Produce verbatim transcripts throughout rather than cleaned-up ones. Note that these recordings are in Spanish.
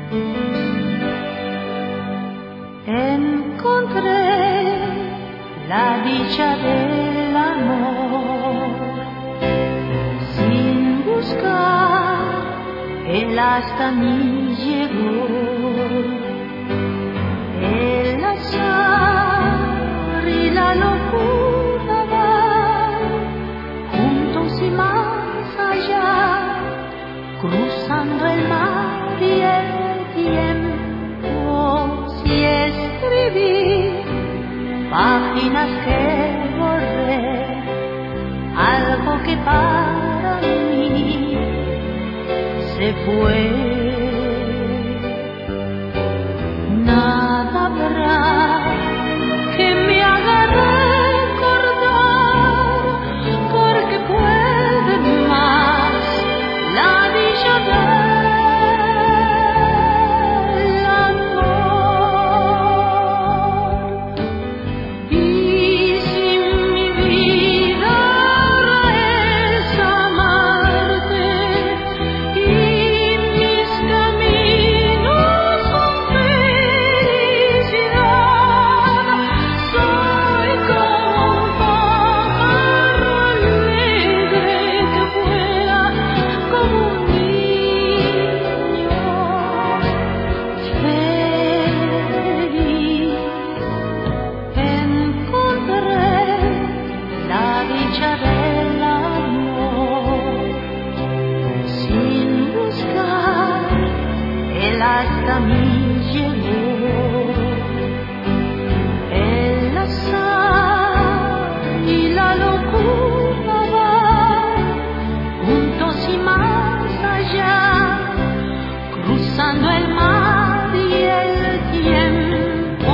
Encontré la dicha del amor sin buscar, él hasta mí llegó. El azar y la locura van juntos y más allá, cruzando el mar y el tiempo. Si escribí páginas que borré, algo que para mí se fue. Nada habrá que me haga recordar, porque puede más la dicha del amor. Y si mi vida es amarte y mis caminos son felicidad, soy como un pájaro alegre que vuela como un niño feliz. Encontré la dicha del amor sin buscar, él hasta mí llegó. El azar y la locura van juntos y más allá, cruzando el mar y el tiempo.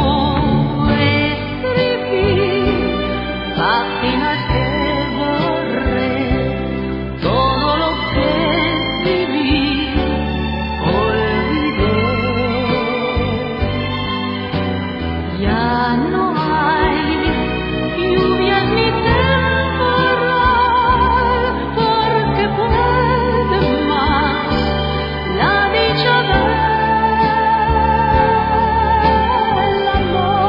Escribí páginas que borré, todo lo que viví olvidé. Ya no hay lluvias ni temporal, porque puede más la dicha del amor.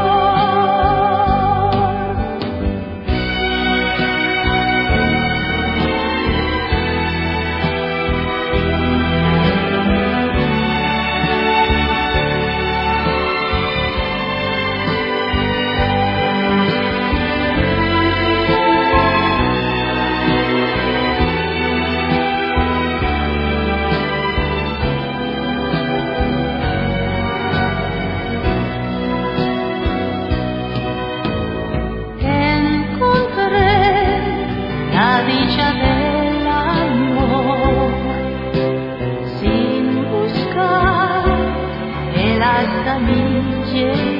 Encontré la dicha del amor sin buscar, él hasta mí llegó.